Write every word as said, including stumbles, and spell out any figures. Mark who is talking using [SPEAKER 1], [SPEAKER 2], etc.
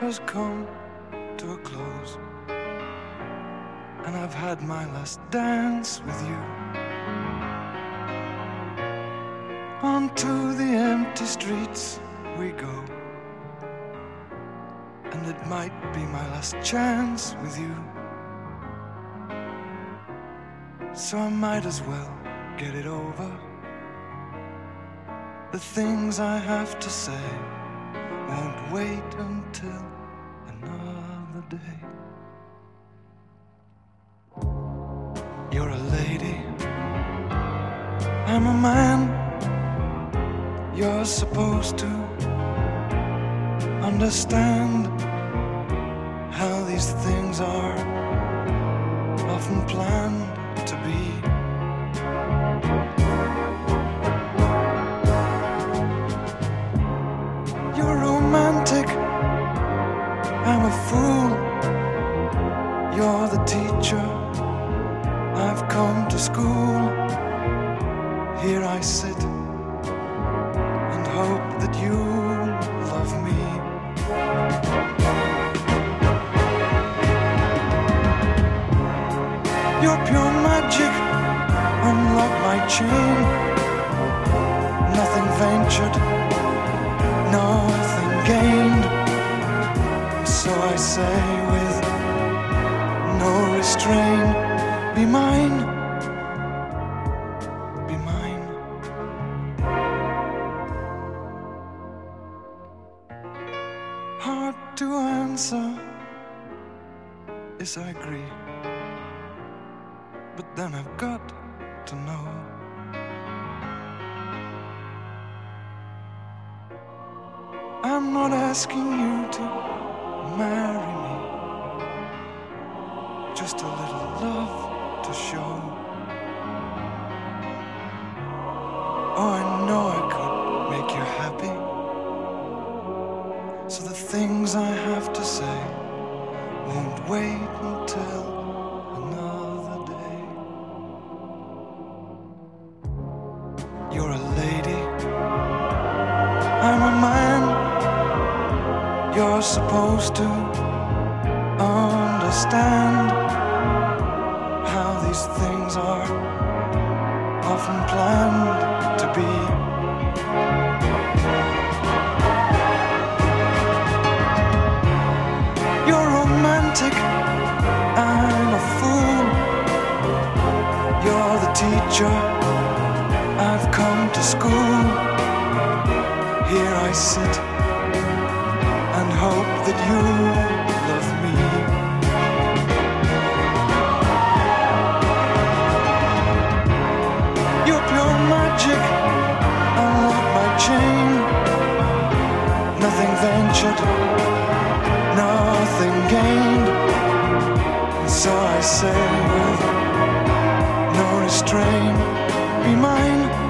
[SPEAKER 1] has come to a close, and I've had my last dance with you. Onto the empty streets we go, and it might be my last chance with you. So I might as well get it over. The things I have to say won't wait until another day. You're a lady, I'm a man. You're supposed to understand how these things are often planned to be. You're romantic, I'm a fool. You're the teacher, I've come to school. Here I sit and hope that you love me. You're pure magic, unlock my chain. Nothing ventured, nothing gained. So I say with no restraint, be mine, be mine. Hard to answer, yes I agree, but then I've got to know. I'm not asking you to marry me, just a little love to show. Oh, I know I could make you happy, so the things I have to say won't wait until another day. You're a lady, I'm a man. You're supposed to understand how these things are often planned to be. You're romantic, I'm a fool. You're the teacher, I've come to school. Here I sit and hope that you love me. You're pure magic, unlock my chain. Nothing ventured, nothing gained. And so I say with no restraint, be mine.